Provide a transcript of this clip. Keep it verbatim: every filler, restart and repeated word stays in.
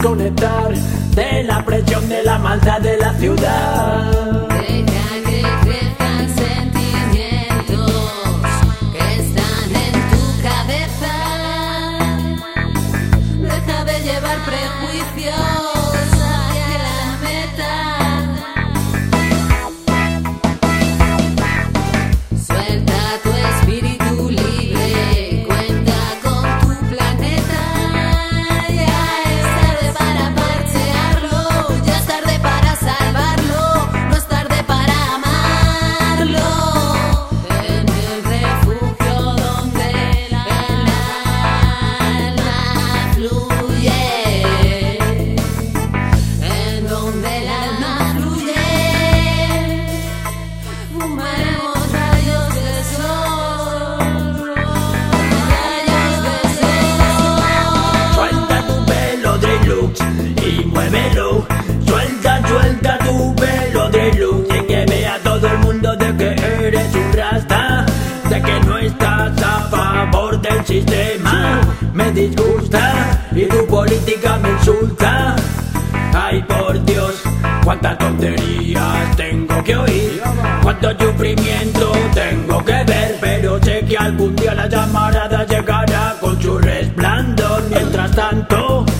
desconectar de la presión de la maldad de la ciudad. Deja que crezcan sentimientos que están en tu cabeza. Deja de llevar prejuicios hacia la meta. Suelta tu espíritu libre, cuenta con tu planeta. Ya es tarde para parchearlo, ya es tarde para salvarlo, no es tarde para amarlo. En el refugio donde el alma fluye, en donde el alma fluye, fumaremos rayos de sol, rayos de sol. Suelta tu pelo deluxe y muévelo. Suelta, suelta tu pelo deluxe y que vea todo el mundo de que eres un rasta, de que no estás a favor del sistema. Me disgusta y tu política me insulta. Ay, por Dios, cuántas tonterías tengo que oír, cuánto sufrimiento tengo que ver, pero sé que algún día la llamarada llegará con su resplandor. Mientras tanto,